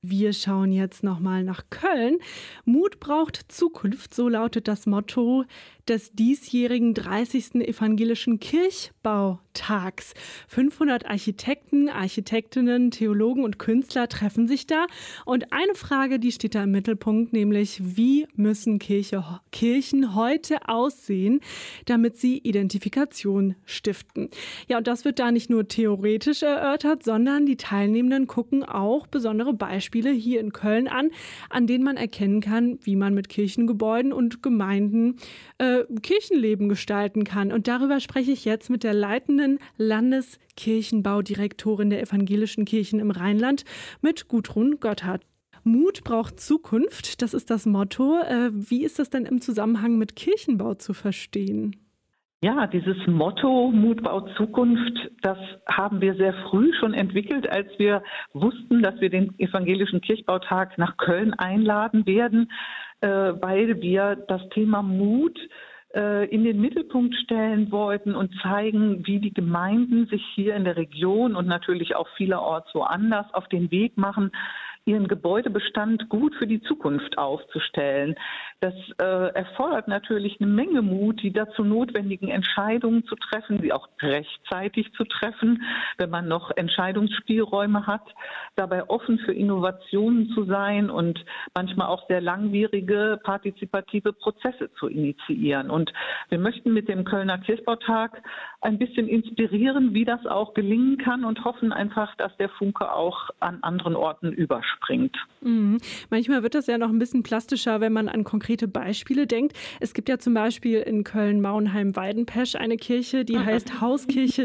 Wir schauen jetzt nochmal nach Köln. Mut braucht Zukunft, so lautet das Motto des diesjährigen 30. Evangelischen Kirchbautags. 500 Architekten, Architektinnen, Theologen und Künstler treffen sich da. Und eine Frage, die steht da im Mittelpunkt, nämlich wie müssen Kirchen heute aussehen, damit sie Identifikation stiften. Ja, und das wird da nicht nur theoretisch erörtert, sondern die Teilnehmenden gucken auch besondere Beispiele hier in Köln an denen man erkennen kann, wie man mit Kirchengebäuden und Gemeinden Kirchenleben gestalten kann. Und darüber spreche ich jetzt mit der leitenden Landeskirchenbaudirektorin der evangelischen Kirchen im Rheinland, mit Gudrun Gotthard. Mut braucht Zukunft, das ist das Motto. Wie ist das denn im Zusammenhang mit Kirchenbau zu verstehen? Ja, dieses Motto Mut baut Zukunft, das haben wir sehr früh schon entwickelt, als wir wussten, dass wir den Evangelischen Kirchbautag nach Köln einladen werden, weil wir das Thema Mut in den Mittelpunkt stellen wollten und zeigen, wie die Gemeinden sich hier in der Region und natürlich auch vielerorts woanders auf den Weg machen, ihren Gebäudebestand gut für die Zukunft aufzustellen. Das erfordert natürlich eine Menge Mut, die dazu notwendigen Entscheidungen zu treffen, sie auch rechtzeitig zu treffen, wenn man noch Entscheidungsspielräume hat, dabei offen für Innovationen zu sein und manchmal auch sehr langwierige partizipative Prozesse zu initiieren. Und wir möchten mit dem Kölner Kirchbautag ein bisschen inspirieren, wie das auch gelingen kann und hoffen einfach, dass der Funke auch an anderen Orten überspringt. Manchmal wird das ja noch ein bisschen plastischer, wenn man an konkrete Beispiele denkt. Es gibt ja zum Beispiel in Köln-Mauenheim-Weidenpesch eine Kirche, die heißt Hauskirche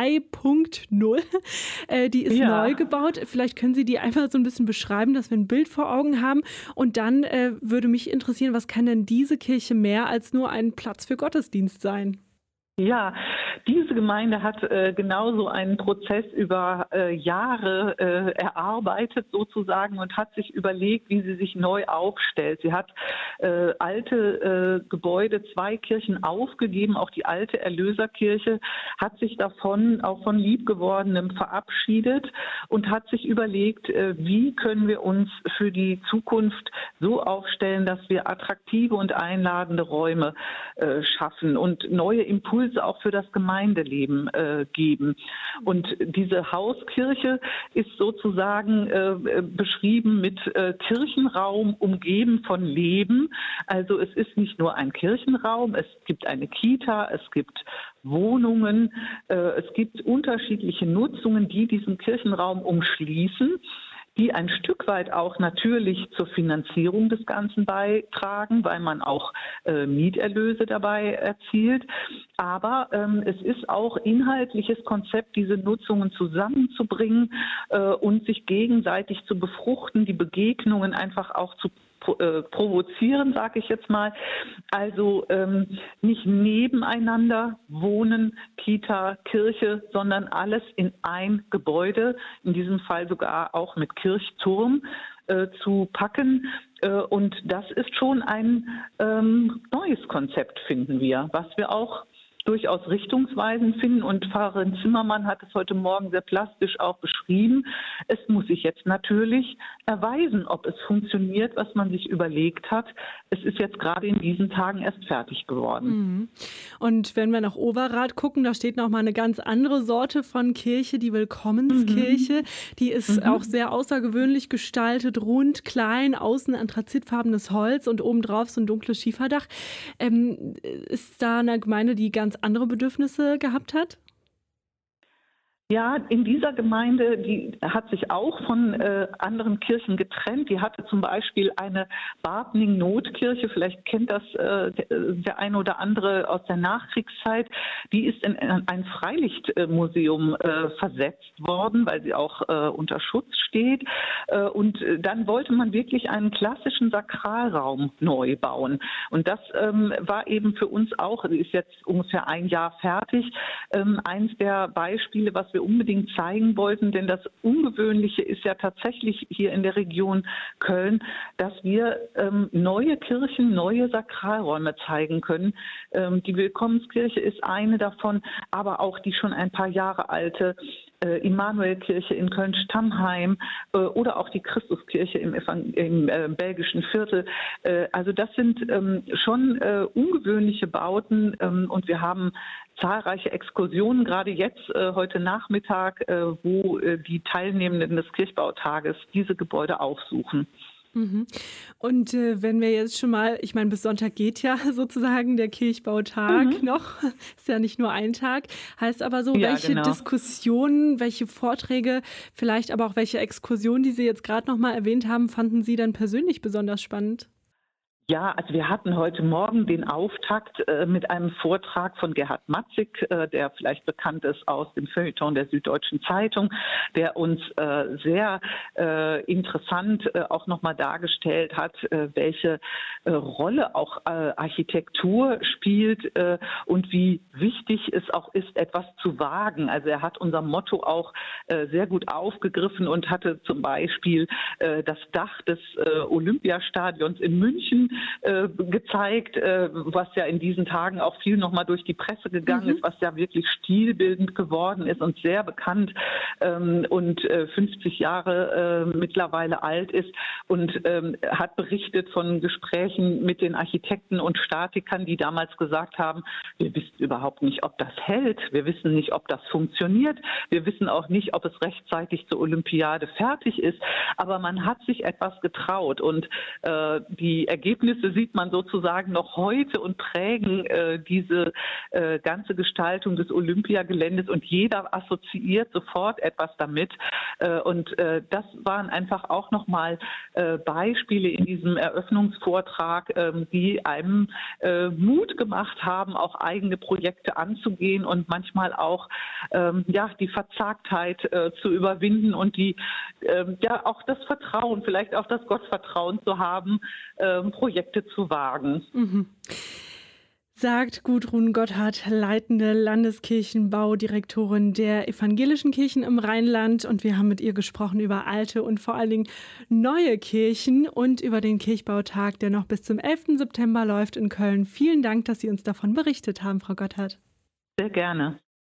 3.0. Die ist neu gebaut. Vielleicht können Sie die einfach so ein bisschen beschreiben, dass wir ein Bild vor Augen haben. Und dann würde mich interessieren, was kann denn diese Kirche mehr als nur ein Platz für Gottesdienst sein? Ja, diese Gemeinde hat genauso einen Prozess über Jahre erarbeitet sozusagen und hat sich überlegt, wie sie sich neu aufstellt. Sie hat alte Gebäude, 2 Kirchen aufgegeben, auch die alte Erlöserkirche, hat sich davon auch von Liebgewordenem verabschiedet und hat sich überlegt, wie können wir uns für die Zukunft so aufstellen, dass wir attraktive und einladende Räume schaffen und neue Impulse auch für das Gemeindeleben geben. Und diese Hauskirche ist sozusagen beschrieben mit Kirchenraum umgeben von Leben. Also es ist nicht nur ein Kirchenraum, es gibt eine Kita, es gibt Wohnungen, es gibt unterschiedliche Nutzungen, die diesen Kirchenraum umschließen, die ein Stück weit auch natürlich zur Finanzierung des Ganzen beitragen, weil man auch Mieterlöse dabei erzielt. Aber es ist auch inhaltliches Konzept, diese Nutzungen zusammenzubringen und sich gegenseitig zu befruchten, die Begegnungen einfach auch zu provozieren, sage ich jetzt mal. Also nicht nebeneinander wohnen, Kita, Kirche, sondern alles in ein Gebäude, in diesem Fall sogar auch mit Kirchturm zu packen. Und das ist schon ein neues Konzept, finden wir, was wir auch durchaus richtungsweisend finden. Und Pfarrerin Zimmermann hat es heute Morgen sehr plastisch auch beschrieben. Es muss sich jetzt natürlich erweisen, ob es funktioniert, was man sich überlegt hat. Es ist jetzt gerade in diesen Tagen erst fertig geworden. Und wenn wir nach Overath gucken, da steht noch mal eine ganz andere Sorte von Kirche, die Willkommenskirche. Die ist auch sehr außergewöhnlich gestaltet, rund, klein, außen anthrazitfarbenes Holz und obendrauf so ein dunkles Schieferdach. Ist da eine Gemeinde, die ganz andere Bedürfnisse gehabt hat? Ja, in dieser Gemeinde, die hat sich auch von anderen Kirchen getrennt. Die hatte zum Beispiel eine Bartning-Notkirche, vielleicht kennt das der eine oder andere aus der Nachkriegszeit. Die ist in ein Freilichtmuseum versetzt worden, weil sie auch unter Schutz steht. Und dann wollte man wirklich einen klassischen Sakralraum neu bauen. Und das war eben für uns auch, die ist jetzt ungefähr ein Jahr fertig, eins der Beispiele, was wir wir unbedingt zeigen wollten, denn das Ungewöhnliche ist ja tatsächlich hier in der Region Köln, dass wir neue Kirchen, neue Sakralräume zeigen können. Die Willkommenskirche ist eine davon, aber auch die schon ein paar Jahre alte Immanuelkirche in Köln-Stammheim oder auch die Christuskirche im belgischen Viertel. Also das sind schon ungewöhnliche Bauten und wir haben zahlreiche Exkursionen, gerade jetzt, heute Nachmittag, wo die Teilnehmenden des Kirchbautages diese Gebäude aufsuchen. Mhm. Und wenn wir jetzt schon mal, ich meine, bis Sonntag geht ja sozusagen der Kirchbautag noch, ist ja nicht nur ein Tag, heißt aber so, Ja, welche genau. Diskussionen, welche Vorträge, vielleicht aber auch welche Exkursionen, die Sie jetzt gerade noch mal erwähnt haben, fanden Sie dann persönlich besonders spannend? Ja, also wir hatten heute Morgen den Auftakt mit einem Vortrag von Gerhard Matzig, der vielleicht bekannt ist aus dem Feuilleton der Süddeutschen Zeitung, der uns sehr interessant auch nochmal dargestellt hat, welche Rolle auch Architektur spielt und wie wichtig es auch ist, etwas zu wagen. Also er hat unser Motto auch sehr gut aufgegriffen und hatte zum Beispiel das Dach des Olympiastadions in München gezeigt, was ja in diesen Tagen auch viel nochmal durch die Presse gegangen ist, was ja wirklich stilbildend geworden ist und sehr bekannt und 50 Jahre mittlerweile alt ist und hat berichtet von Gesprächen mit den Architekten und Statikern, die damals gesagt haben, wir wissen überhaupt nicht, ob das hält, wir wissen nicht, ob das funktioniert, wir wissen auch nicht, ob es rechtzeitig zur Olympiade fertig ist, aber man hat sich etwas getraut und die Ergebnisse sieht man sozusagen noch heute und prägen diese ganze Gestaltung des Olympiageländes und jeder assoziiert sofort etwas damit. Und das waren einfach auch nochmal Beispiele in diesem Eröffnungsvortrag, die einem Mut gemacht haben, auch eigene Projekte anzugehen und manchmal auch die Verzagtheit zu überwinden und die auch das Vertrauen, vielleicht auch das Gottvertrauen zu haben, Projekte zu wagen. Mhm. Sagt Gudrun Gotthard, leitende Landeskirchenbaudirektorin der evangelischen Kirchen im Rheinland. Und wir haben mit ihr gesprochen über alte und vor allen Dingen neue Kirchen und über den Kirchbautag, der noch bis zum 11. September läuft in Köln. Vielen Dank, dass Sie uns davon berichtet haben, Frau Gotthard. Sehr gerne.